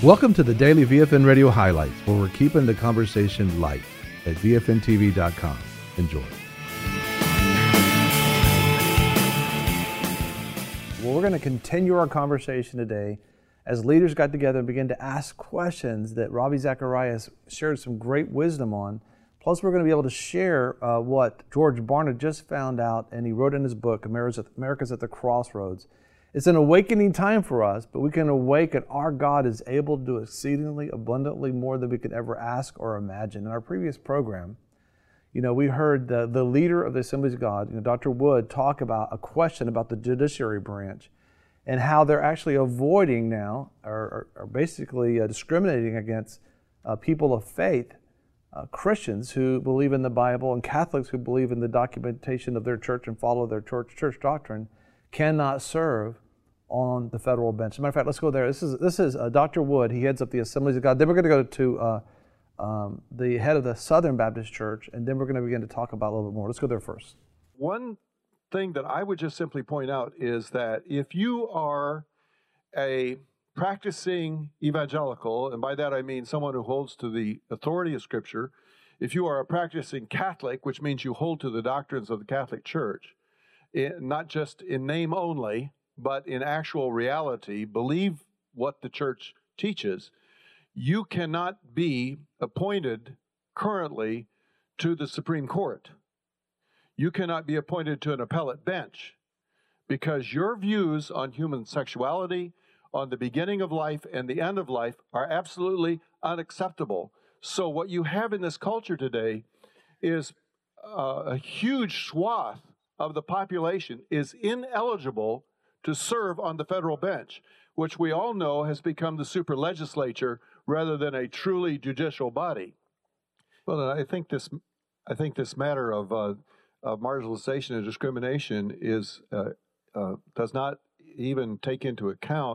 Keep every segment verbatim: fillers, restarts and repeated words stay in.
Welcome to the Daily V F N Radio Highlights, where we're keeping the conversation light at V F N T V dot com. Enjoy. Well, we're going to continue our conversation today as leaders got together and began to ask questions that Ravi Zacharias shared some great wisdom on. Plus, we're going to be able to share uh, what George Barna just found out, and he wrote in his book, America's at the Crossroads. It's an awakening time for us, but we can awaken. Our God is able to do exceedingly abundantly more than we could ever ask or imagine. In our previous program, you know, we heard the, the leader of the Assemblies of God, you know, Doctor Wood, talk about a question about the judiciary branch and how they're actually avoiding now, or, or basically uh, discriminating against uh, people of faith, uh, Christians who believe in the Bible and Catholics who believe in the documentation of their church and follow their church, church doctrine, cannot serve on the federal bench. As a matter of fact, let's go there. This is this is uh, Doctor Wood. He heads up the Assemblies of God. Then we're going to go to uh, um, the head of the Southern Baptist Church, and then we're going to begin to talk about a little bit more. Let's go there first. One thing that I would just simply point out is that if you are a practicing evangelical, and by that I mean someone who holds to the authority of Scripture, if you are a practicing Catholic, which means you hold to the doctrines of the Catholic Church, not just in name only, but in actual reality, believe what the church teaches, you cannot be appointed currently to the Supreme Court. You cannot be appointed to an appellate bench because your views on human sexuality, on the beginning of life and the end of life are absolutely unacceptable. So what you have in this culture today is uh, a huge swath of the population is ineligible to serve on the federal bench, which we all know has become the super legislature rather than a truly judicial body. Well, I think this, I think this matter of, uh, of marginalization and discrimination is uh, uh, does not even take into account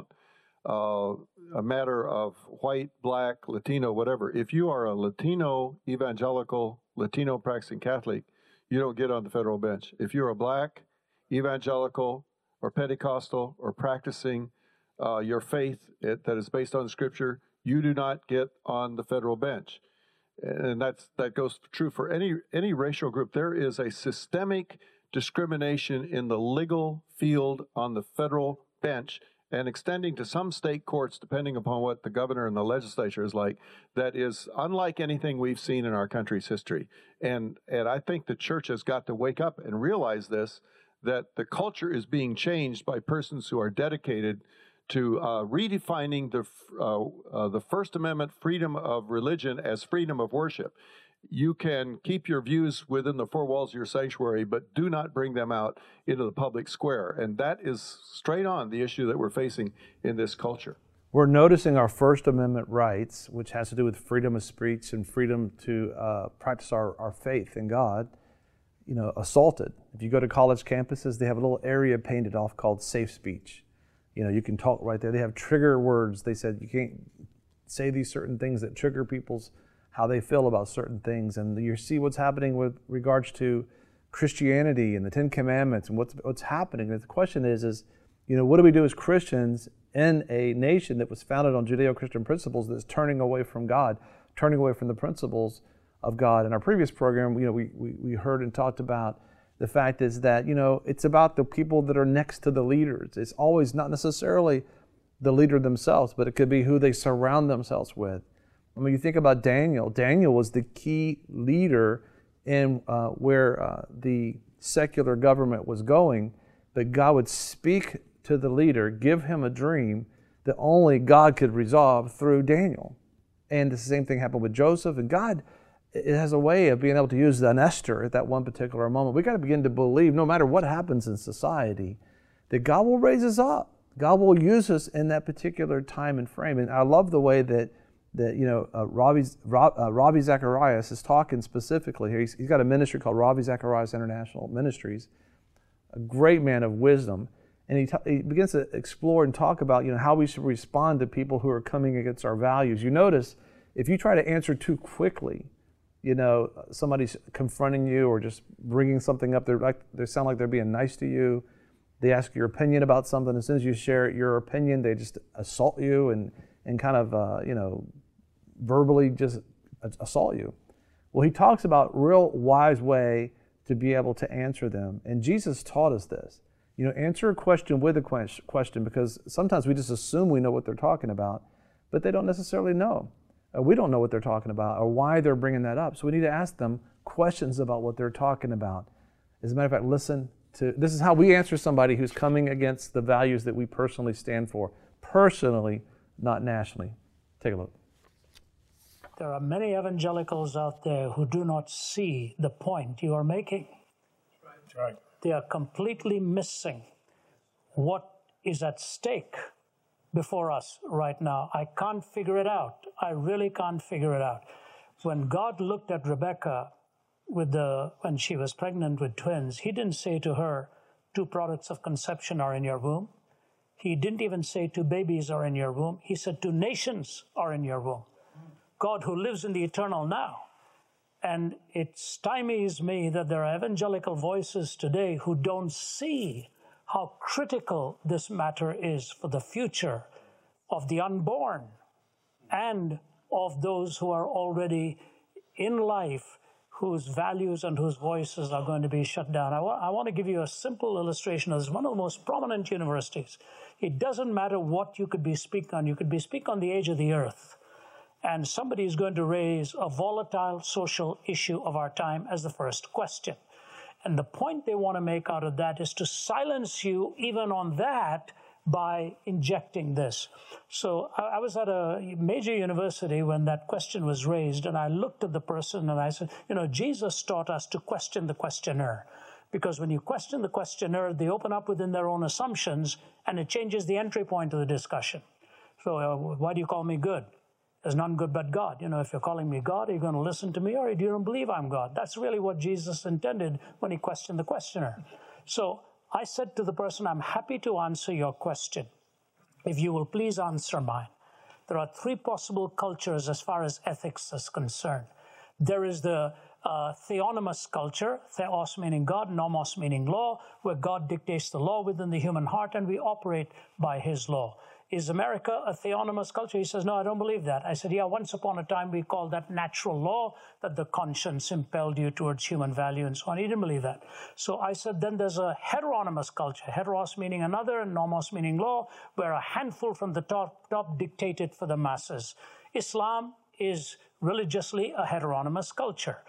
uh, a matter of white, black, Latino, whatever. If you are a Latino evangelical, Latino practicing Catholic, you don't get on the federal bench. If you're a black, evangelical, or Pentecostal, or practicing uh, your faith it, that is based on the Scripture, you do not get on the federal bench. And that's that goes true for any any racial group. There is a systemic discrimination in the legal field on the federal bench, and extending to some state courts, depending upon what the governor and the legislature is like, that is unlike anything we've seen in our country's history. And and I think the church has got to wake up and realize this, that the culture is being changed by persons who are dedicated to uh, redefining the uh, uh, the First Amendment freedom of religion as freedom of worship. You can keep your views within the four walls of your sanctuary, but do not bring them out into the public square. And that is straight on the issue that we're facing in this culture. We're noticing our First Amendment rights, which has to do with freedom of speech and freedom to uh, practice our, our faith in God, you know, assaulted. If you go to college campuses, they have a little area painted off called safe speech. You know, you can talk right there. They have trigger words. They said you can't say these certain things that trigger people's how they feel about certain things. And you see what's happening with regards to Christianity and the Ten Commandments and what's what's happening. And the question is, is, you know, what do we do as Christians in a nation that was founded on Judeo-Christian principles that's turning away from God, turning away from the principles of God? In our previous program, you know, we, we, we heard and talked about the fact is that, you know, it's about the people that are next to the leaders. It's always not necessarily the leader themselves, but it could be who they surround themselves with. I mean, you think about Daniel. Daniel was the key leader in uh, where uh, the secular government was going, but God would speak to the leader, give him a dream that only God could resolve through Daniel. And the same thing happened with Joseph, and God, it has a way of being able to use an Esther at that one particular moment. We got to begin to believe, no matter what happens in society, that God will raise us up. God will use us in that particular time and frame. And I love the way that, that you know, uh, Ravi, uh, Ravi Zacharias is talking specifically here. He's, he's got a ministry called Ravi Zacharias International Ministries, a great man of wisdom. And he, t- he begins to explore and talk about, you know, how we should respond to people who are coming against our values. You notice, if you try to answer too quickly, you know, somebody's confronting you or just bringing something up, they're like, they sound like they're being nice to you. They ask your opinion about something. As soon as you share your opinion, they just assault you and, and kind of, uh, you know, verbally just assault you. Well, he talks about real wise way to be able to answer them. And Jesus taught us this. You know, answer a question with a question, because sometimes we just assume we know what they're talking about, but they don't necessarily know. Uh, we don't know what they're talking about or why they're bringing that up. So we need to ask them questions about what they're talking about. As a matter of fact, listen to, this is how we answer somebody who's coming against the values that we personally stand for. Personally, not nationally. Take a look. There are many evangelicals out there who do not see the point you are making. That's right. They are completely missing what is at stake before us right now. I can't figure it out. I really can't figure it out. When God looked at Rebecca with the, when she was pregnant with twins, he didn't say to her, two products of conception are in your womb. He didn't even say two babies are in your womb. He said two nations are in your womb. God who lives in the eternal now. And it stymies me that there are evangelical voices today who don't see how critical this matter is for the future of the unborn and of those who are already in life, whose values and whose voices are going to be shut down. I, wa- I want to give you a simple illustration of this. One of the most prominent universities. It doesn't matter what you could be speaking on. You could be speaking on the age of the earth. And somebody is going to raise a volatile social issue of our time as the first question. And the point they want to make out of that is to silence you even on that by injecting this. So I, I was at a major university when that question was raised, and I looked at the person and I said, you know, Jesus taught us to question the questioner. Because when you question the questioner, they open up within their own assumptions, and it changes the entry point of the discussion. So uh, why do you call me good? There's none good but God. You know, if you're calling me God, are you going to listen to me, or do you don't believe I'm God? That's really what Jesus intended when he questioned the questioner. So I said to the person, I'm happy to answer your question, if you will please answer mine. There are three possible cultures as far as ethics is concerned. There is the uh, theonomous culture, theos meaning God, nomos meaning law, where God dictates the law within the human heart and we operate by his law. Is America a theonomous culture? He says, no, I don't believe that. I said, yeah, once upon a time we called that natural law, that the conscience impelled you towards human value and so on. He didn't believe that. So I said, then there's a heteronymous culture, heteros meaning another and nomos meaning law, where a handful from the top, top dictated for the masses. Islam is religiously a heteronymous culture.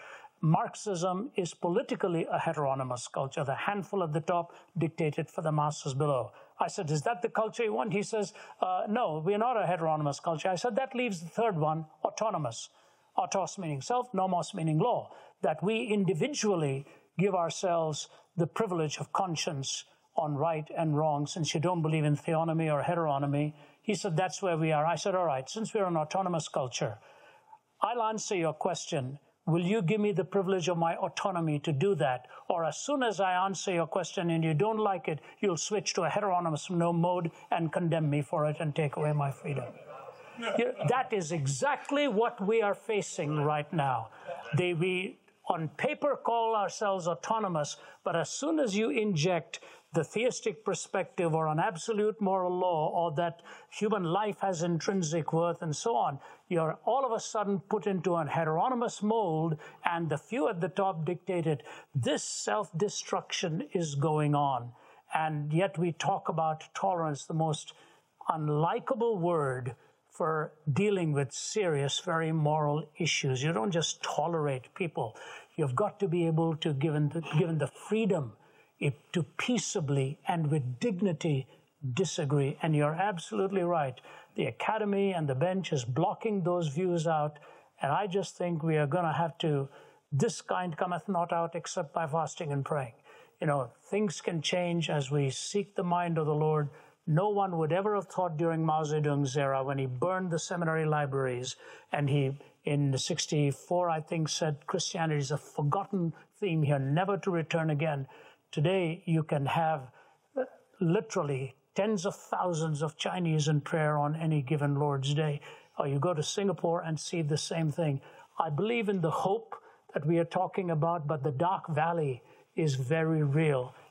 Marxism is politically a heteronymous culture. The handful at the top dictated for the masses below. I said, is that the culture you want? He says, uh, no, we're not a heteronymous culture. I said, that leaves the third one, autonomous. Autos meaning self, nomos meaning law. That we individually give ourselves the privilege of conscience on right and wrong, since you don't believe in theonomy or heteronomy. He said, that's where we are. I said, all right, since we're an autonomous culture, I'll answer your question. Will you give me the privilege of my autonomy to do that? Or as soon as I answer your question and you don't like it, you'll switch to a heteronymous no mode and condemn me for it and take away my freedom. You, that is exactly what we are facing right now. They, we, on paper, call ourselves autonomous, but as soon as you inject the theistic perspective or an absolute moral law or that human life has intrinsic worth and so on, you're all of a sudden put into an heteronymous mold, and the few at the top dictate it. This self-destruction is going on, and yet we talk about tolerance, the most unlikable word for dealing with serious, very moral issues. You don't just tolerate people. You've got to be able to, given the, given the freedom It, to peaceably and with dignity disagree. And you're absolutely right. The academy and the bench is blocking those views out. And I just think we are going to have to, this kind cometh not out except by fasting and praying. You know, things can change as we seek the mind of the Lord. No one would ever have thought during Mao Zedong's era, when he burned the seminary libraries, and he, in sixty-four, I think, said Christianity is a forgotten theme here, never to return again. Today, you can have uh, literally tens of thousands of Chinese in prayer on any given Lord's Day. Or you go to Singapore and see the same thing. I believe in the hope that we are talking about, but the dark valley is very real.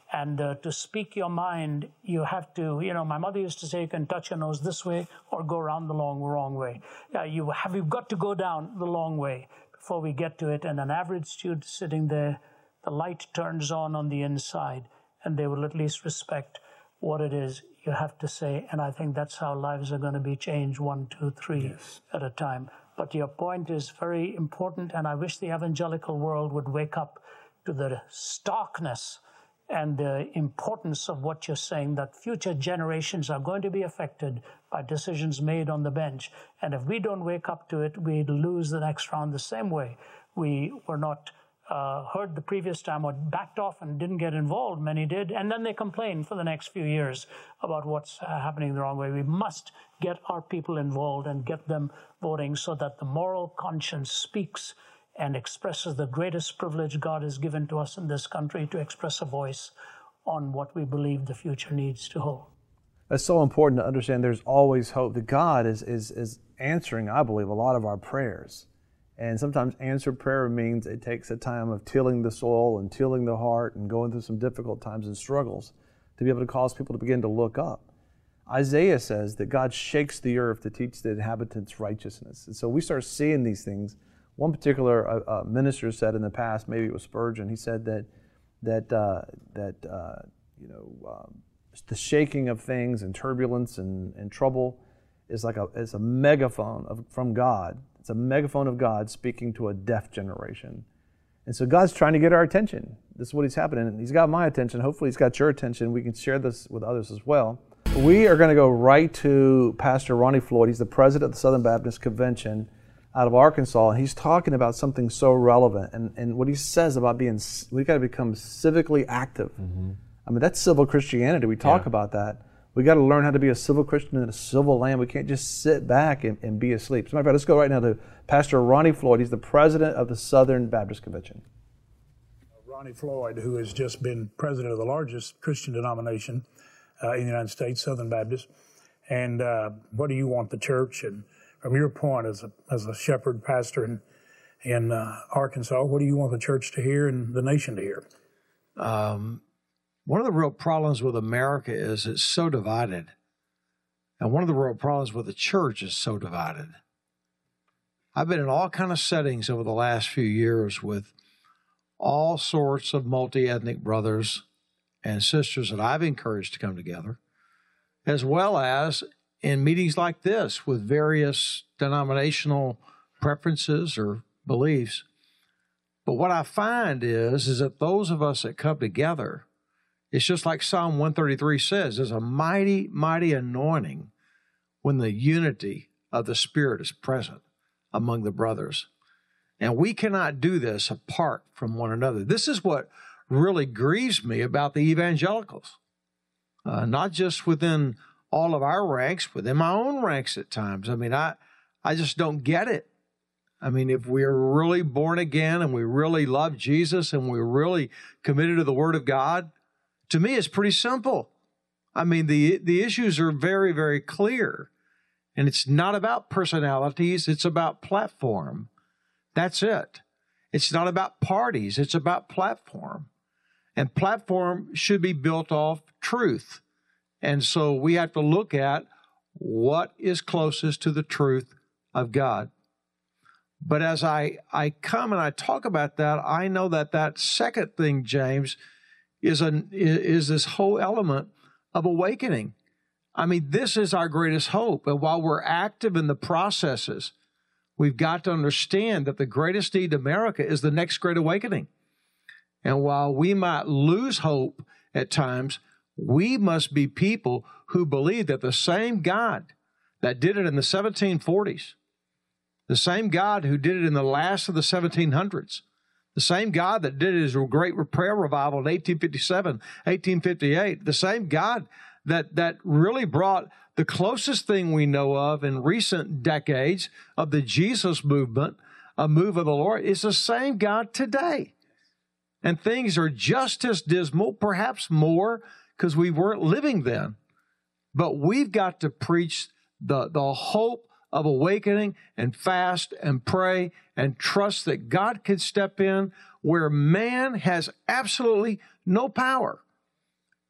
And uh, to speak your mind, you have to, you know, my mother used to say, you can touch your nose this way or go around the long, wrong way. Uh, you have, you've got to go down the long way before we get to it. And an average student sitting there, the light turns on on the inside, and they will at least respect what it is you have to say. And I think that's how lives are going to be changed, one, two, three yes. at a time. But your point is very important, and I wish the evangelical world would wake up to the starkness and the importance of what you're saying, that future generations are going to be affected by decisions made on the bench. And if we don't wake up to it, we lose the next round the same way. We were not uh, heard the previous time or backed off and didn't get involved. Many did. And then they complain for the next few years about what's uh, happening the wrong way. We must get our people involved and get them voting so that the moral conscience speaks and expresses the greatest privilege God has given to us in this country, to express a voice on what we believe the future needs to hold. That's so important to understand. There's always hope. That God is, is, is answering, I believe, a lot of our prayers. And sometimes answered prayer means it takes a time of tilling the soil and tilling the heart and going through some difficult times and struggles to be able to cause people to begin to look up. Isaiah says that God shakes the earth to teach the inhabitants righteousness. And so we start seeing these things. One particular uh, uh, minister said in the past, maybe it was Spurgeon, he said that that uh, that uh, you know um, the shaking of things and turbulence and, and trouble is like a is a megaphone of, from God. It's a megaphone of God speaking to a deaf generation, and so God's trying to get our attention. This is what He's happening, and He's got my attention. Hopefully, He's got your attention. We can share this with others as well. We are going to go right to Pastor Ronnie Floyd. He's the president of the Southern Baptist Convention out of Arkansas, and he's talking about something so relevant, and, and what he says about being, we've got to become civically active. Mm-hmm. I mean, that's civil Christianity. We talk yeah. about that. We got to learn how to be a civil Christian in a civil land. We can't just sit back and, and be asleep. So, matter of fact, let's go right now to Pastor Ronnie Floyd. He's the president of the Southern Baptist Convention. Ronnie Floyd, who has just been president of the largest Christian denomination uh, in the United States, Southern Baptist. And uh, what do you want the church, and from your point as a as a shepherd pastor in in uh, Arkansas, what do you want the church to hear and the nation to hear? Um, one of the real problems with America is it's so divided, and one of the real problems with the church is so divided. I've been in all kind of settings over the last few years with all sorts of multi-ethnic brothers and sisters that I've encouraged to come together, as well as in meetings like this with various denominational preferences or beliefs. But what I find is, is that those of us that come together, it's just like Psalm one thirty-three says, there's a mighty, mighty anointing when the unity of the Spirit is present among the brothers. And we cannot do this apart from one another. This is what really grieves me about the evangelicals, uh, not just within all of our ranks, within my own ranks at times. I mean, I, I just don't get it. I mean, if we're really born again and we really love Jesus and we're really committed to the Word of God, to me, it's pretty simple. I mean, the, the issues are very, very clear. And it's not about personalities. It's about platform. That's it. It's not about parties. It's about platform. And platform should be built off truth. And so we have to look at what is closest to the truth of God. But as I, I come and I talk about that, I know that that second thing, James, is, an, is this whole element of awakening. I mean, this is our greatest hope. And while we're active in the processes, we've got to understand that the greatest need in America is the next great awakening. And while we might lose hope at times, we must be people who believe that the same God that did it in the seventeen forties, the same God who did it in the last of the seventeen hundreds, the same God that did his great prayer revival in eighteen fifty-seven, eighteen fifty-eight, the same God that, that really brought the closest thing we know of in recent decades of the Jesus movement, a move of the Lord, is the same God today. And things are just as dismal, perhaps more, because we weren't living then. But we've got to preach the, the hope of awakening and fast and pray and trust that God can step in where man has absolutely no power.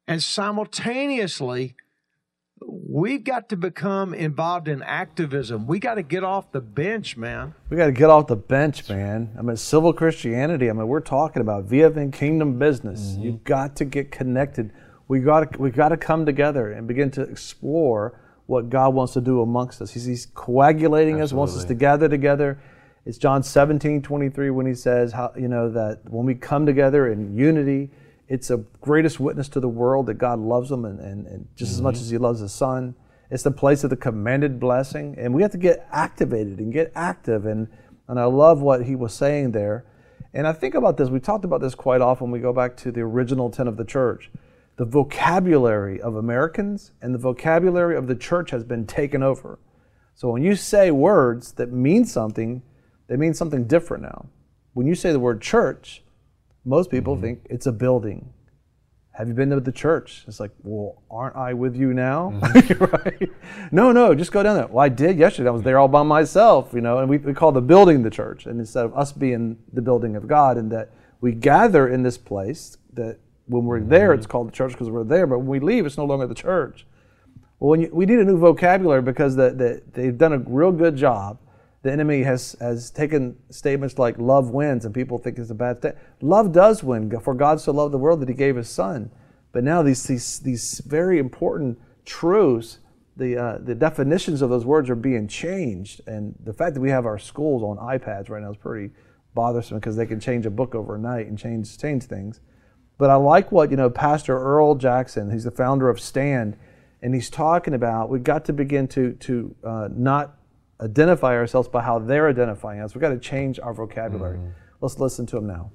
And simultaneously, we've got to become involved in activism. We got to get off the bench, man. We got to get off the bench, man. I mean, civil Christianity. I mean, we're talking about V F N Kingdom business. Mm-hmm. You've got to get connected. We got to we got to come together and begin to explore what God wants to do amongst us. He's, he's coagulating Absolutely. us, wants us to gather together. It's John seventeen twenty-three when he says, how you know that when we come together in unity, it's a greatest witness to the world that God loves them and, and, and just mm-hmm. as much as He loves His Son. It's the place of the commanded blessing, and we have to get activated and get active. And and I love what he was saying there. And I think about this. We talked about this quite often. We go back to the original ten of the church. The vocabulary of Americans and the vocabulary of the church has been taken over. So when you say words that mean something, they mean something different now. When you say the word church, most people mm-hmm. think it's a building. Have you been to the church? It's like, well, aren't I with you now? Mm-hmm. Right? No, no, just go down there. Well, I did yesterday. I was there all by myself, you know, and we, we call the building the church. And instead of us being the building of God, and that we gather in this place, that when we're mm-hmm. there, it's called the church because we're there, but when we leave, it's no longer the church. Well, when you, we need a new vocabulary because the, the, they've done a real good job. The enemy has, has taken statements like love wins, and people think it's a bad thing. Love does win, for God so loved the world that He gave His Son. But now these these, these very important truths, the uh, the definitions of those words are being changed. And the fact that we have our schools on iPads right now is pretty bothersome because they can change a book overnight and change change things. But I like what, you know, Pastor Earl Jackson, he's the founder of Stand, and he's talking about we've got to begin to, to uh, not identify ourselves by how they're identifying us. We've got to change our vocabulary. Mm. Let's listen to him now.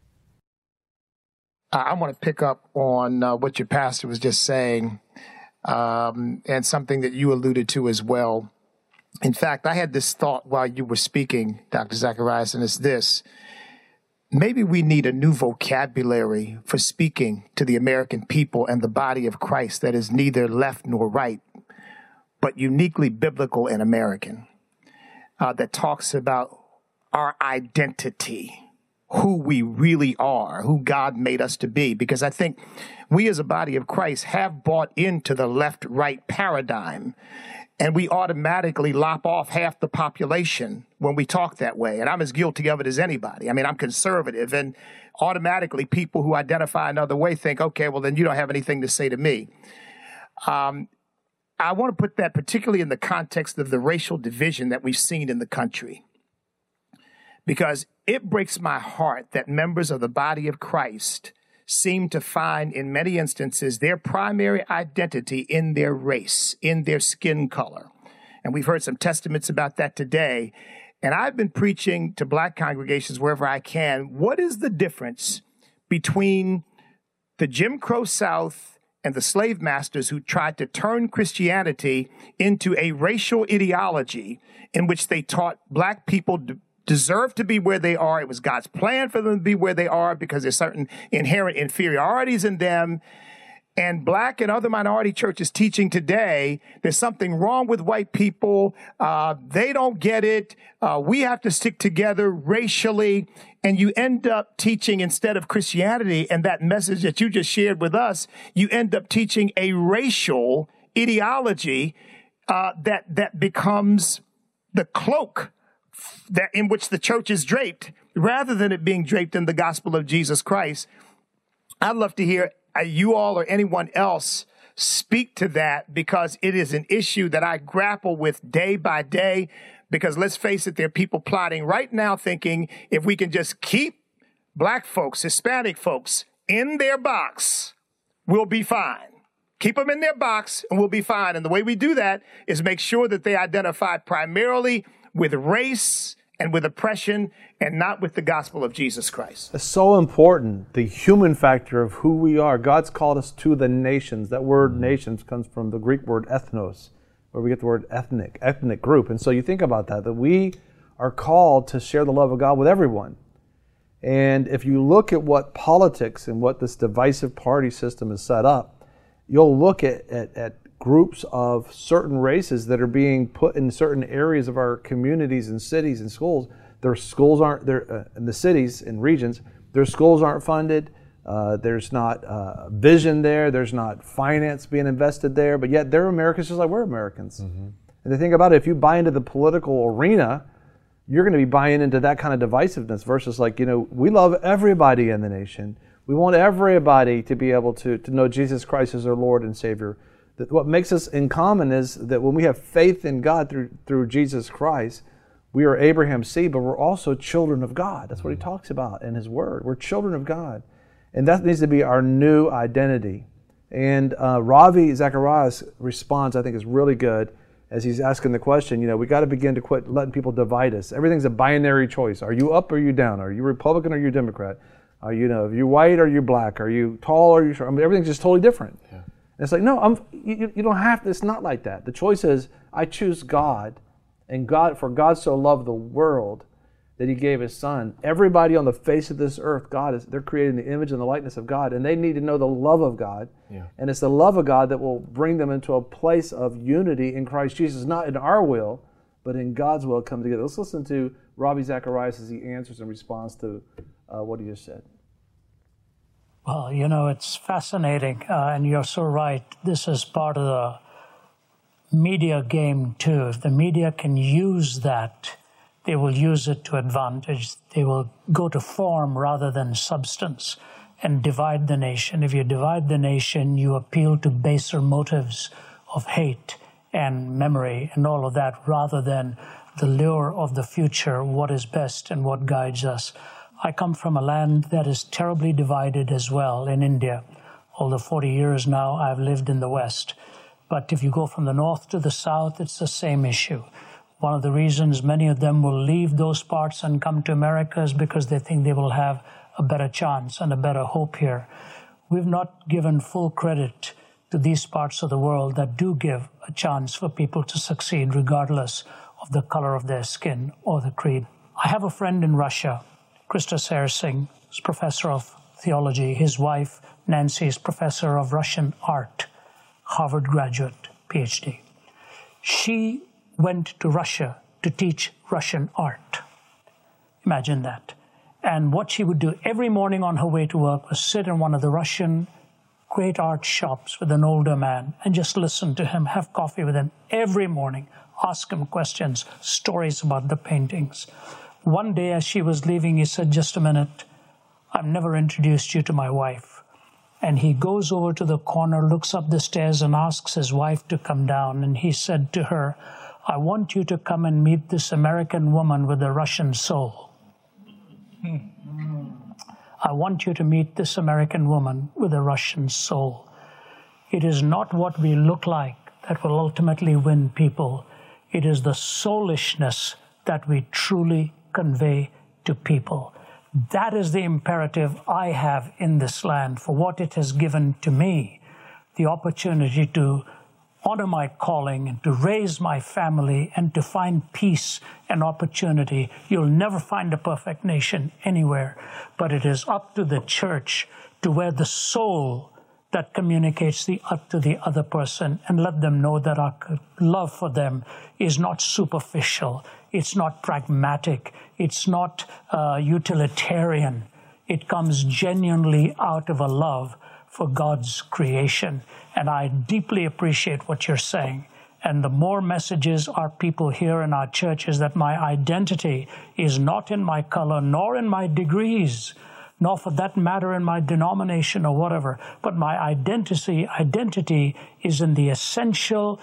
I want to pick up on uh, what your pastor was just saying, um, and something that you alluded to as well. In fact, I had this thought while you were speaking, Doctor Zacharias, and it's this. Maybe we need a new vocabulary for speaking to the American people and the body of Christ that is neither left nor right, but uniquely biblical and American, uh, that talks about our identity, who we really are, who God made us to be. Because I think we as a body of Christ have bought into the left-right paradigm, and we automatically lop off half the population when we talk that way. And I'm as guilty of it as anybody. I mean, I'm conservative, and automatically people who identify another way think, okay, well, then you don't have anything to say to me. Um, I want to put that particularly in the context of the racial division that we've seen in the country, because it breaks my heart that members of the body of Christ seem to find in many instances their primary identity in their race, in their skin color. And we've heard some testaments about that today. And I've been preaching to black congregations wherever I can. What is the difference between the Jim Crow South and the slave masters who tried to turn Christianity into a racial ideology in which they taught black people d- deserve to be where they are? It was God's plan for them to be where they are because there's certain inherent inferiorities in them. And black and other minority churches teaching today, there's something wrong with white people. Uh, they don't get it. Uh, we have to stick together racially. And you end up teaching, instead of Christianity and that message that you just shared with us, you end up teaching a racial ideology uh, that that becomes the cloak that in which the church is draped, rather than it being draped in the gospel of Jesus Christ. I'd love to hear you all or anyone else speak to that, because it is an issue that I grapple with day by day. Because let's face it, there are people plotting right now thinking if we can just keep black folks, Hispanic folks in their box, we'll be fine. Keep them in their box and we'll be fine. And the way we do that is make sure that they identify primarily with race and with oppression and not with the gospel of Jesus Christ. It's so important, the human factor of who we are. God's called us to the nations. That word mm-hmm. nations comes from the Greek word ethnos, where we get the word ethnic, ethnic group. And so you think about that, that we are called to share the love of God with everyone. And if you look at what politics and what this divisive party system is set up, you'll look at, at, at groups of certain races that are being put in certain areas of our communities and cities and schools. Their schools aren't, their, uh, in the cities and regions, their schools aren't funded, Uh, there's not uh, vision there. There's not finance being invested there. But yet they're Americans just like we're Americans. Mm-hmm. And the thing about it, if you buy into the political arena, you're going to be buying into that kind of divisiveness versus like, you know, we love everybody in the nation. We want everybody to be able to, to know Jesus Christ as their Lord and Savior. That what makes us in common is that when we have faith in God through through Jesus Christ, we are Abraham's seed, but we're also children of God. That's what he talks about in his word. We're children of God. And that needs to be our new identity. And uh, Ravi Zacharias' response, I think, is really good as he's asking the question, you know, we got to begin to quit letting people divide us. Everything's a binary choice. Are you up or are you down? Are you Republican or are you Democrat? Are you, you know, are you white or are you black? Are you tall or are you short? I mean, everything's just totally different. Yeah. And it's like, no, I'm, you, you don't have to. It's not like that. The choice is, I choose God. And God, for God so loved the world that he gave his son. Everybody on the face of this earth, God is, they're created in the image and the likeness of God, and they need to know the love of God. Yeah. And it's the love of God that will bring them into a place of unity in Christ Jesus, not in our will, but in God's will come together. Let's listen to Ravi Zacharias as he answers in response to uh, what he just said. Well, you know, it's fascinating, uh, and you're so right. This is part of the media game too. If the media can use that, they will use it to advantage. They will go to form rather than substance and divide the nation. If you divide the nation, you appeal to baser motives of hate and memory and all of that rather than the lure of the future, what is best and what guides us. I come from a land that is terribly divided as well in India. Although forty years now I've lived in the West. But if you go from the north to the south, it's the same issue. One of the reasons many of them will leave those parts and come to America is because they think they will have a better chance and a better hope here. We've not given full credit to these parts of the world that do give a chance for people to succeed regardless of the color of their skin or the creed. I have a friend in Russia, Krista Sersing, who's professor of theology. His wife, Nancy, is professor of Russian art. Harvard graduate, P H D. She went to Russia to teach Russian art. Imagine that. And what she would do every morning on her way to work was sit in one of the Russian great art shops with an older man and just listen to him, have coffee with him every morning, ask him questions, stories about the paintings. One day as she was leaving, he said, just a minute, I've never introduced you to my wife. And he goes over to the corner, looks up the stairs and asks his wife to come down. And he said to her, I want you to come and meet this American woman with a Russian soul. I want you to meet this American woman with a Russian soul. It is not what we look like that will ultimately win people. It is the soulishness that we truly convey to people. That is the imperative I have in this land for what it has given to me, the opportunity to honor my calling and to raise my family and to find peace and opportunity. You'll never find a perfect nation anywhere, but it is up to the church to wear the soul that communicates the up to the other person and let them know that our love for them is not superficial. It's not pragmatic. It's not uh, utilitarian. It comes genuinely out of a love for God's creation. And I deeply appreciate what you're saying. And the more messages our people hear in our churches that my identity is not in my color, nor in my degrees, nor for that matter in my denomination or whatever, but my identity, identity is in the essential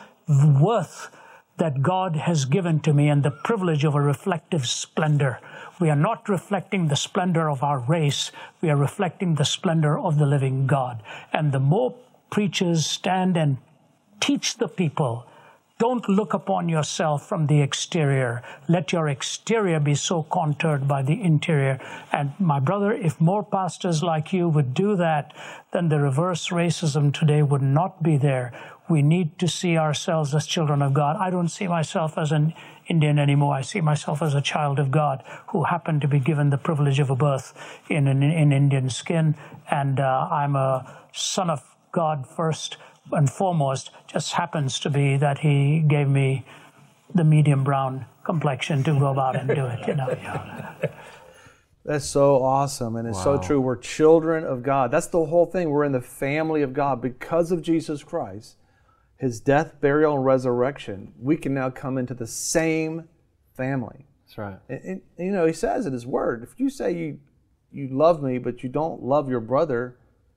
worth that God has given to me and the privilege of a reflective splendor. We are not reflecting the splendor of our race. We are reflecting the splendor of the living God. And the more preachers stand and teach the people, don't look upon yourself from the exterior. Let your exterior be so contoured by the interior. And my brother, if more pastors like you would do that, then the reverse racism today would not be there. We need to see ourselves as children of God. I don't see myself as an Indian anymore. I see myself as a child of God who happened to be given the privilege of a birth in, in, in Indian skin. And uh, I'm a son of God first and foremost. Just happens to be that he gave me the medium brown complexion to go about and do it, you know. That's so awesome, and it's Wow. so true. We're children of God. That's the whole thing. We're in the family of God because of Jesus Christ, His death, burial, and resurrection. We can now come into the same family. That's right. And, and, and, you know, He says in His Word, if you say you you love me, but you don't love your brother,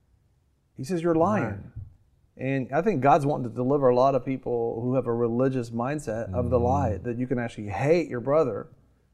He says you're lying. Right. And I think God's wanting to deliver a lot of people who have a religious mindset of mm-hmm. the lie that you can actually hate your brother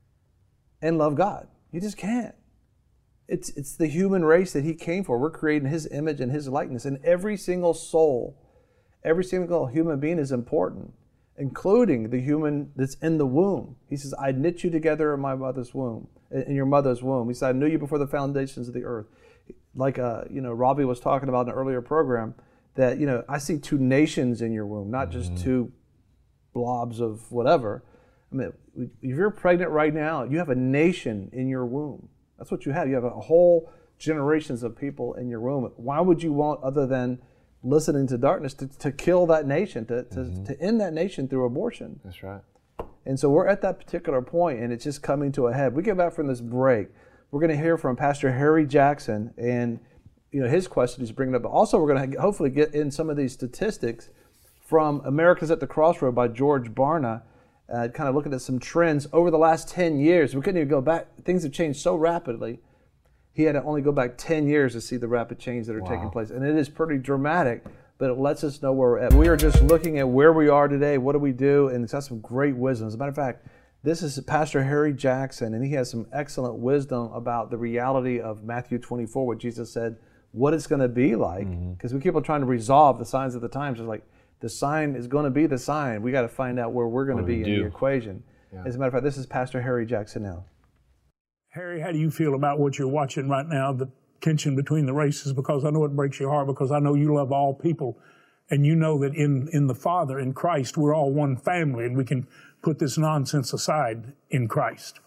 and love God. You just can't. It's it's the human race that He came for. We're created in His image and His likeness. And every single soul, every single human being is important, including the human that's in the womb. He says, I knit you together in my mother's womb, in your mother's womb. He said, I knew you before the foundations of the earth. Like uh, you know, Robbie was talking about in an earlier program, that, you know, I see two nations in your womb, not just mm-hmm. two blobs of whatever. I mean, if you're pregnant right now, you have a nation in your womb. That's what you have. You have a whole generations of people in your womb. Why would you want, other than listening to darkness, to, to kill that nation, to, to, mm-hmm. to end that nation through abortion? That's right. And so we're at that particular point, and it's just coming to a head. We get back from this break. We're going to hear from Pastor Harry Jackson, and you know his question he's bringing up. But also, we're going to hopefully get in some of these statistics from America's at the Crossroad by George Barna, uh, kind of looking at some trends over the last ten years. We couldn't even go back. Things have changed so rapidly. He had to only go back ten years to see the rapid change that are wow. taking place. And it is pretty dramatic, but it lets us know where we're at. We are just looking at where we are today, what do we do, and it's got some great wisdom. As a matter of fact, this is Pastor Harry Jackson, and he has some excellent wisdom about the reality of Matthew twenty-four, what Jesus said, what it's going to be like. Because mm-hmm. we keep on trying to resolve the signs of the times. It's like, the sign is going to be the sign. We got to find out where we're going to be in the equation. Yeah. As a matter of fact, this is Pastor Harry Jackson now. Harry, how do you feel about what you're watching right now, the tension between the races? Because I know it breaks your heart, because I know you love all people, and you know that in, in the Father, in Christ, we're all one family, and we can put this nonsense aside in Christ.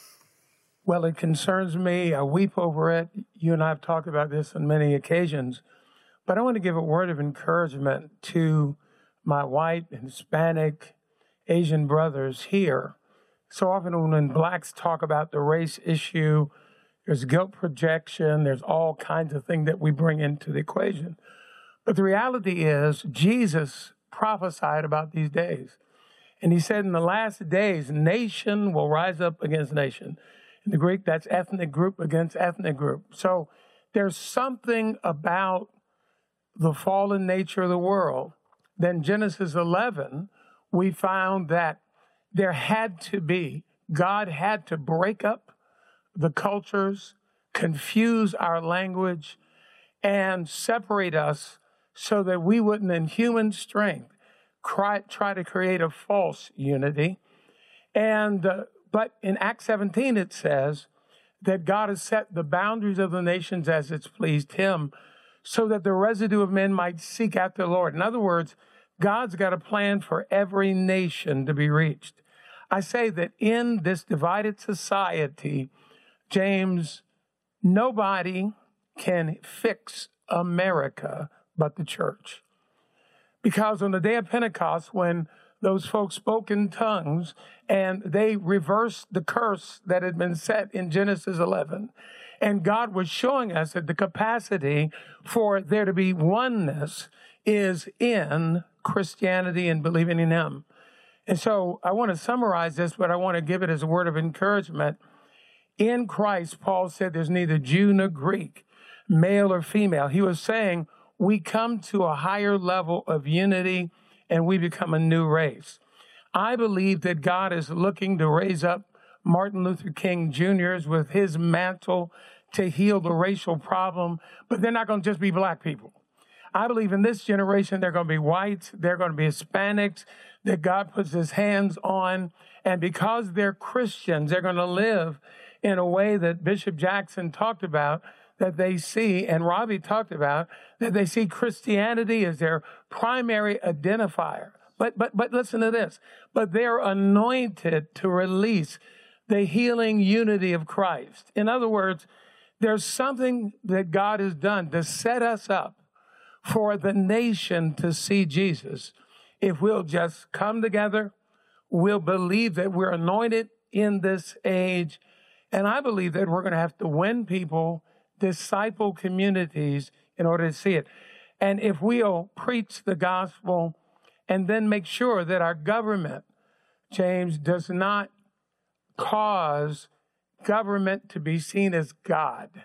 Well, it concerns me. I weep over it. You and I have talked about this on many occasions. But I want to give a word of encouragement to my white, Hispanic, Asian brothers here. So often when blacks talk about the race issue, there's guilt projection, there's all kinds of things that we bring into the equation. But the reality is, Jesus prophesied about these days. And He said in the last days, nation will rise up against nation. In the Greek, that's ethnic group against ethnic group. So there's something about the fallen nature of the world. Then Genesis eleven, we found that there had to be, God had to break up the cultures, confuse our language, and separate us so that we wouldn't, in human strength, try, try to create a false unity. And uh, but in Acts seventeen, it says that God has set the boundaries of the nations as it's pleased Him, so that the residue of men might seek after the Lord. In other words, God's got a plan for every nation to be reached. I say that in this divided society, James, nobody can fix America but the church. Because on the day of Pentecost, when those folks spoke in tongues and they reversed the curse that had been set in Genesis eleven, and God was showing us that the capacity for there to be oneness is in Christianity and believing in Him. And so I want to summarize this, but I want to give it as a word of encouragement. In Christ, Paul said there's neither Jew nor Greek, male or female. He was saying we come to a higher level of unity and we become a new race. I believe that God is looking to raise up Martin Luther King Junior's with his mantle to heal the racial problem, but they're not going to just be black people. I believe in this generation, they're going to be whites, they're going to be Hispanics, that God puts His hands on. And because they're Christians, they're going to live in a way that Bishop Jackson talked about, that they see, and Robbie talked about, that they see Christianity as their primary identifier. But, but, but listen to this. But they're anointed to release the healing unity of Christ. In other words, there's something that God has done to set us up for the nation to see Jesus. If we'll just come together, we'll believe that we're anointed in this age, And I believe that we're going to have to win people, disciple communities in order to see it. And if we'll preach the gospel and then make sure that our government, James, does not cause government to be seen as God.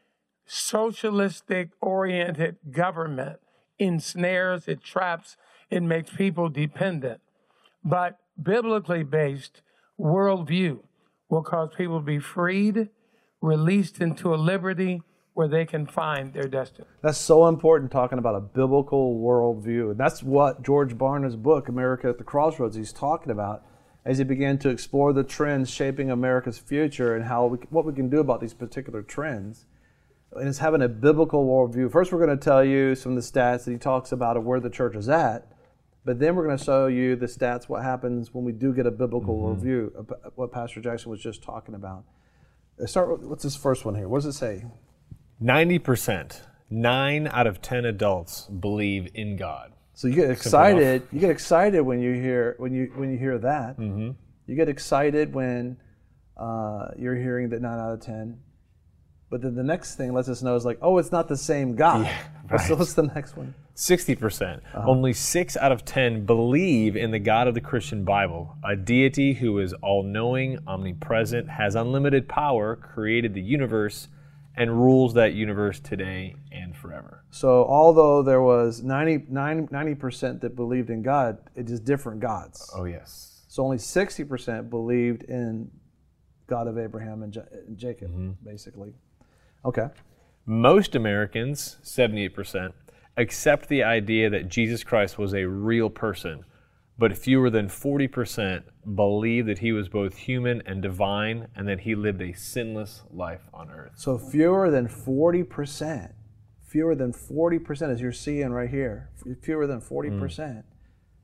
Socialistic oriented government ensnares, it traps, it makes people dependent. But biblically based worldview will cause people to be freed, released into a liberty where they can find their destiny. That's so important, talking about a biblical worldview. And that's what George Barna's book, America at the Crossroads, he's talking about as he began to explore the trends shaping America's future and how we, what we can do about these particular trends. And it's having a biblical worldview. First, we're going to tell you some of the stats that he talks about of where the church is at. But then we're going to show you the stats, what happens when we do get a biblical mm-hmm. worldview, of what Pastor Jackson was just talking about. Let's start with, what's this first one here? What does it say? ninety percent, nine out of ten adults believe in God. So you get excited. You get excited when you hear when you when you hear that. Mm-hmm. You get excited when uh, you're hearing that nine out of ten. But then the next thing lets us know is like, oh, it's not the same God. Yeah, right. So what's the next one? sixty percent. Uh-huh. Only six out of ten believe in the God of the Christian Bible, a deity who is all-knowing, omnipresent, has unlimited power, created the universe, and rules that universe today and forever. So although there was ninety percent that believed in God, it is different gods. Oh, yes. So only sixty percent believed in God of Abraham and, J- and Jacob, mm-hmm. basically. Okay. Most Americans, seventy-eight percent, accept the idea that Jesus Christ was a real person, but fewer than forty percent believe that he was both human and divine and that he lived a sinless life on earth. So fewer than forty percent, fewer than forty percent, as you're seeing right here, fewer than forty percent mm.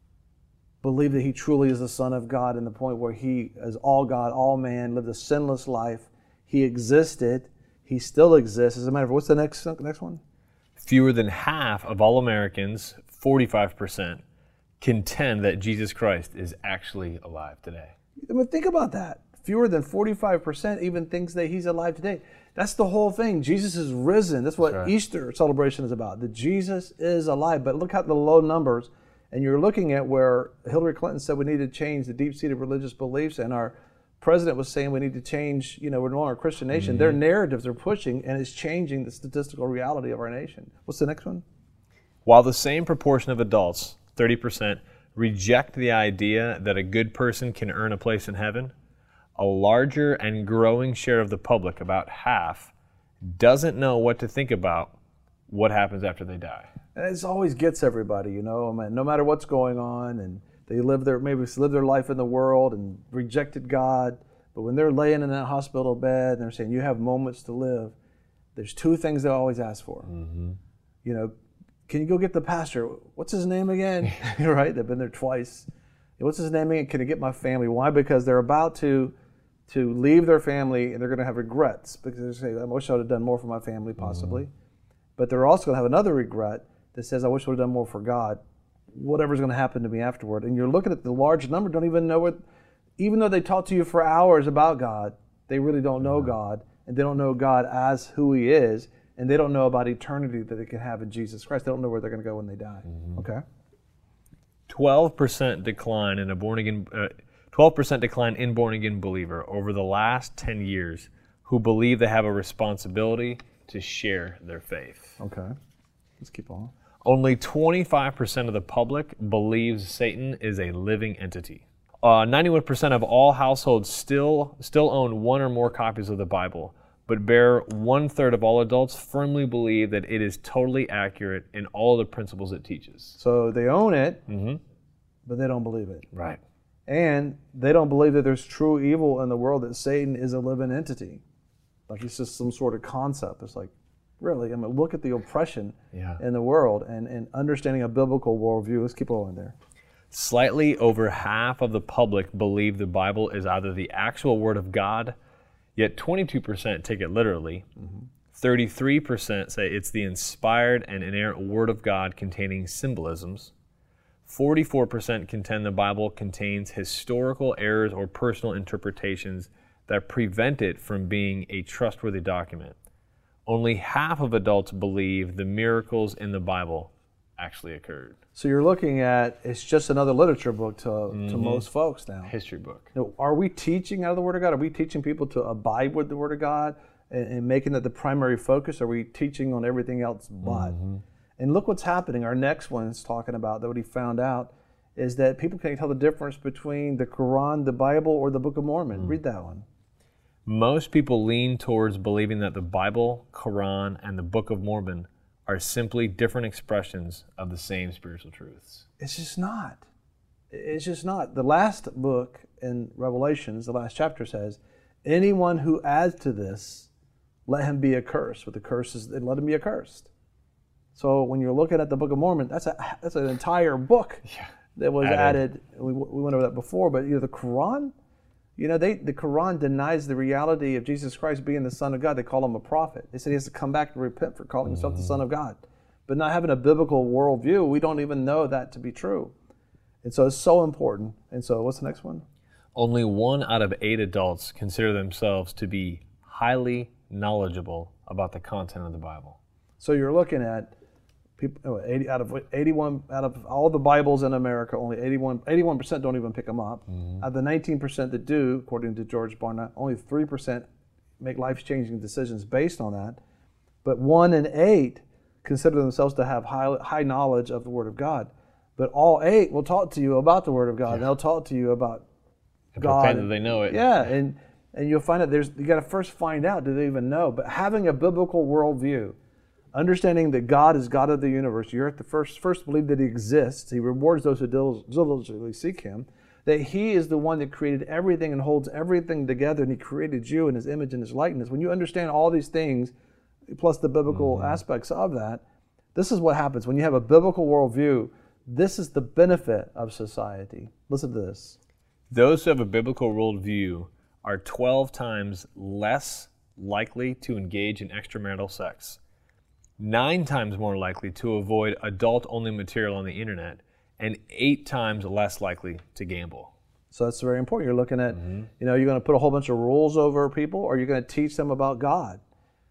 believe that he truly is the Son of God, in the point where he is all God, all man, lived a sinless life. He existed. He still exists. As a matter of fact, what's the next next one? Fewer than half of all Americans, forty-five percent, contend that Jesus Christ is actually alive today. I mean, think about that. Fewer than forty-five percent even thinks that he's alive today. That's the whole thing. Jesus is risen. That's what That's right. Easter celebration is about, that Jesus is alive. But look at the low numbers, and you're looking at where Hillary Clinton said we need to change the deep-seated religious beliefs, and our president was saying we need to change, you know, we're no longer a Christian nation. Mm-hmm. Their narratives are pushing, and it's changing the statistical reality of our nation. What's the next one? While the same proportion of adults, thirty percent, reject the idea that a good person can earn a place in heaven, a larger and growing share of the public, about half, doesn't know what to think about what happens after they die. And it always gets everybody, you know, I mean, no matter what's going on, and they live their maybe live their life in the world and rejected God, but when they're laying in that hospital bed and they're saying you have moments to live, there's two things they always ask for. Mm-hmm. You know, can you go get the pastor? What's his name again? Right? They've been there twice. What's his name again? Can I get my family? Why? Because they're about to to leave their family, and they're going to have regrets because they say, I wish I would have done more for my family, possibly. Mm-hmm. But they're also going to have another regret that says, I wish I would have done more for God. Whatever's going to happen to me afterward. And you're looking at the large number, don't even know what, even though they talk to you for hours about God, they really don't know God, and they don't know God as who he is, and they don't know about eternity that they can have in Jesus Christ. They don't know where they're going to go when they die. Mm-hmm. Okay? twelve percent decline in a born-again, uh, twelve percent decline in born-again believer over the last ten years who believe they have a responsibility to share their faith. Okay. Let's keep on. Only twenty-five percent of the public believes Satan is a living entity. Uh, ninety-one percent of all households still still own one or more copies of the Bible, but bare one-third of all adults firmly believe that it is totally accurate in all the principles it teaches. So they own it, mm-hmm. but they don't believe it. Right. And they don't believe that there's true evil in the world, that Satan is a living entity. Like it's just some sort of concept. It's like, really, I mean, look at the oppression yeah. in the world and, and understanding a biblical worldview. Let's keep going there. Slightly over half of the public believe the Bible is either the actual Word of God, yet twenty-two percent take it literally. Mm-hmm. thirty-three percent say it's the inspired and inerrant Word of God containing symbolisms. forty-four percent contend the Bible contains historical errors or personal interpretations that prevent it from being a trustworthy document. Only half of adults believe the miracles in the Bible actually occurred. So you're looking at, it's just another literature book to, Mm-hmm. to most folks now. History book. Now, are we teaching out of the Word of God? Are we teaching people to abide with the Word of God and, and making that the primary focus? Are we teaching on everything else but? Mm-hmm. And look what's happening. Our next one is talking about that what he found out is that people can't tell the difference between the Quran, the Bible, or the Book of Mormon. Mm. Read that one. Most people lean towards believing that the Bible, Quran, and the Book of Mormon are simply different expressions of the same spiritual truths. It's just not. It's just not. The last book in Revelations, the last chapter says, anyone who adds to this, let him be accursed. With the curses, let him be accursed. So when you're looking at the Book of Mormon, that's a that's an entire book yeah. that was added. added. We, we went over that before, but you know the Quran, you know they the Quran denies the reality of Jesus Christ being the Son of God. They call him a prophet. They said he has to come back and repent for calling himself mm-hmm. the Son of God. But not having a biblical worldview, we don't even know that to be true. And so it's so important. And so what's the next one? Only one out of eight adults consider themselves to be highly knowledgeable about the content of the Bible. So you're looking at people, eighty out of eighty-one out of all the Bibles in America, only eighty-one, eighty-one percent don't even pick them up. Mm-hmm. Out of the nineteen percent that do, according to George Barna, only three percent make life-changing decisions based on that. But one in eight consider themselves to have high, high knowledge of the Word of God. But all eight will talk to you about the Word of God, yeah. and they'll talk to you about and God. Pretend that they know it. Yeah, and and you'll find that there's you got to first find out, do they even know? But having a biblical worldview, understanding that God is God of the universe, you have to first first believe that He exists. He rewards those who diligently seek Him. That He is the one that created everything and holds everything together, and He created you in His image and His likeness. When you understand all these things, plus the biblical mm-hmm. aspects of that, this is what happens. When you have a biblical worldview, this is the benefit of society. Listen to this. Those who have a biblical worldview are twelve times less likely to engage in extramarital sex, nine times more likely to avoid adult-only material on the internet, and eight times less likely to gamble. So that's very important. You're looking at, mm-hmm. you know, you're going to put a whole bunch of rules over people, or you're going to teach them about God.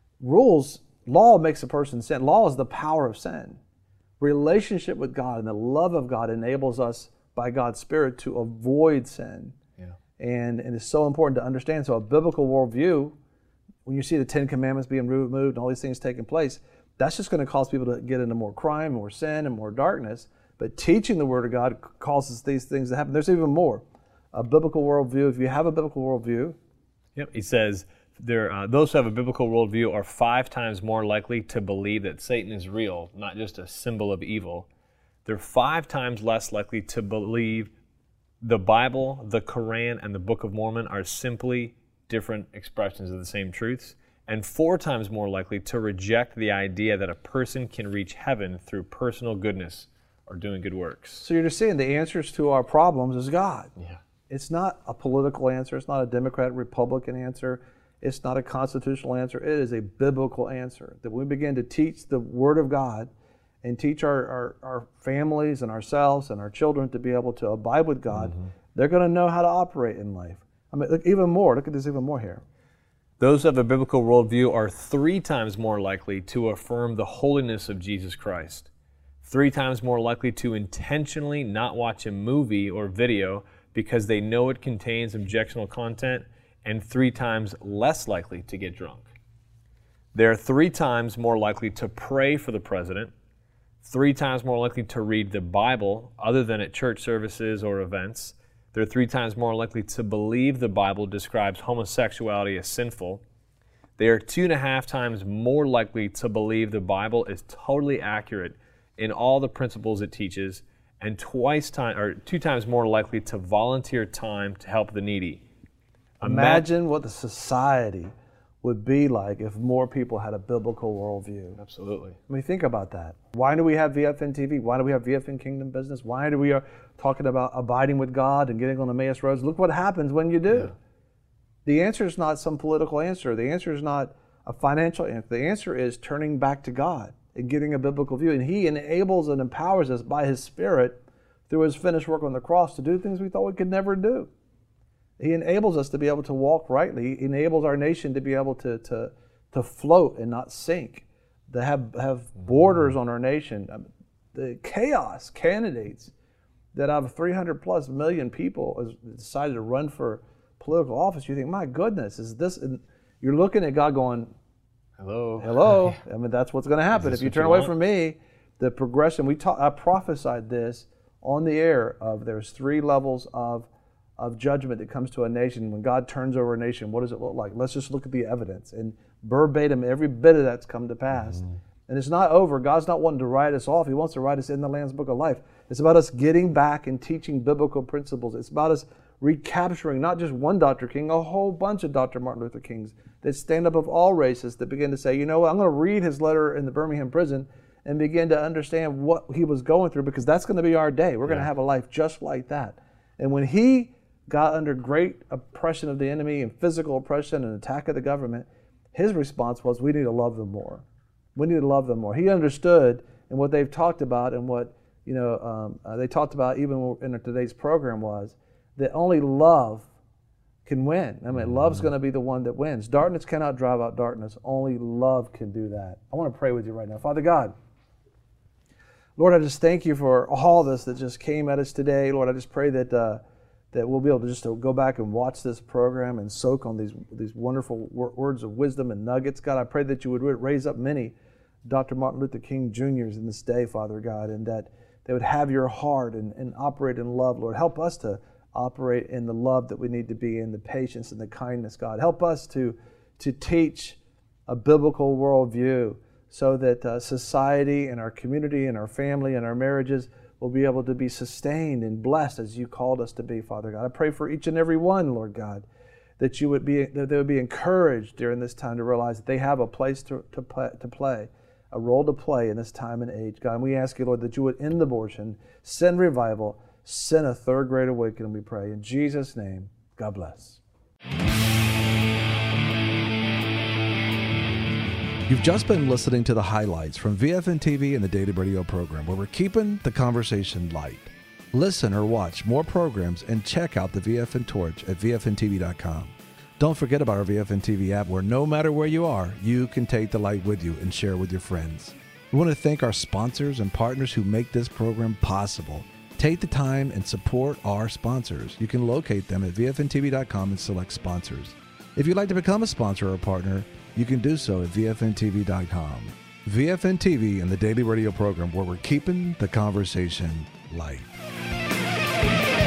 Rules, law makes a person sin. Law is the power of sin. Relationship with God and the love of God enables us by God's Spirit to avoid sin. Yeah. And, and it's so important to understand. So a biblical worldview, when you see the Ten Commandments being removed and all these things taking place, that's just going to cause people to get into more crime, more sin, and more darkness. But teaching the Word of God causes these things to happen. There's even more. A biblical worldview, if you have a biblical worldview. Yep, he says, there, uh, those who have a biblical worldview are five times more likely to believe that Satan is real, not just a symbol of evil. They're five times less likely to believe the Bible, the Quran, and the Book of Mormon are simply different expressions of the same truths, and four times more likely to reject the idea that a person can reach heaven through personal goodness or doing good works. So you're just saying the answers to our problems is God. Yeah. It's not a political answer. It's not a Democrat, Republican answer. It's not a constitutional answer. It is a biblical answer. That when we begin to teach the Word of God and teach our, our, our families and ourselves and our children to be able to abide with God, mm-hmm. they're going to know how to operate in life. I mean, look, even more. Look at this even more here. Those who have a biblical worldview are three times more likely to affirm the holiness of Jesus Christ, three times more likely to intentionally not watch a movie or video because they know it contains objectionable content, and three times less likely to get drunk. They're three times more likely to pray for the president, three times more likely to read the Bible other than at church services or events. They're three times more likely to believe the Bible describes homosexuality as sinful. They are two and a half times more likely to believe the Bible is totally accurate in all the principles it teaches, and twice time or two times more likely to volunteer time to help the needy. Imagine what the society would be like if more people had a biblical worldview. Absolutely. I mean, think about that. Why do we have V F N T V? Why do we have V F N Kingdom Business? Why do we are talking about abiding with God and getting on Emmaus roads? Look what happens when you do. Yeah. The answer is not some political answer. The answer is not a financial answer. The answer is turning back to God and getting a biblical view. And He enables and empowers us by His Spirit through His finished work on the cross to do things we thought we could never do. He enables us to be able to walk rightly. He enables our nation to be able to to to float and not sink, to have have borders on our nation. The chaos candidates that out of three hundred plus million people has decided to run for political office, you think, my goodness, is this? And you're looking at God going, hello, hello. I mean, that's what's going to happen if you turn you away want? from me. The progression we ta- I prophesied this on the air of there's three levels of of judgment that comes to a nation. When God turns over a nation, what does it look like? Let's just look at the evidence. And verbatim, every bit of that's come to pass. Mm-hmm. And it's not over. God's not wanting to write us off. He wants to write us in the Lamb's Book of Life. It's about us getting back and teaching biblical principles. It's about us recapturing not just one Doctor King, a whole bunch of Doctor Martin Luther Kings that stand up of all races, that begin to say, you know what, I'm going to read his letter in the Birmingham prison and begin to understand what he was going through, because that's going to be our day. We're yeah. going to have a life just like that. And when he got under great oppression of the enemy and physical oppression and attack of the government, his response was, we need to love them more. We need to love them more. He understood, and what they've talked about and what you know um, uh, they talked about even in today's program was that only love can win. I mean, mm-hmm. love's going to be the one that wins. Darkness cannot drive out darkness. Only love can do that. I want to pray with you right now. Father God, Lord, I just thank you for all this that just came at us today. Lord, I just pray that uh, that we'll be able to just to go back and watch this program and soak on these these wonderful wor- words of wisdom and nuggets. God, I pray that you would raise up many Doctor Martin Luther King Juniors in this day, Father God, and that they would have your heart and, and operate in love, Lord. Help us to operate in the love that we need to be in, the patience and the kindness, God. Help us to, to teach a biblical worldview so that uh, society and our community and our family and our marriages will be able to be sustained and blessed as you called us to be, Father God. I pray for each and every one, Lord God, that you would be that they would be encouraged during this time to realize that they have a place to to play, to play, a role to play in this time and age, God. And we ask you, Lord, that you would end abortion, send revival, send a third great awakening, we pray. In Jesus' name, God bless. You've just been listening to the highlights from V F N T V and the Daily Radio program, where we're keeping the conversation light. Listen or watch more programs and check out the V F N Torch at V F N T V dot com. Don't forget about our V F N T V app, where no matter where you are, you can take the light with you and share with your friends. We want to thank our sponsors and partners who make this program possible. Take the time and support our sponsors. You can locate them at V F N T V dot com and select sponsors. If you'd like to become a sponsor or a partner, you can do so at V F N T V dot com. V F N T V and the Daily Radio program, where we're keeping the conversation light.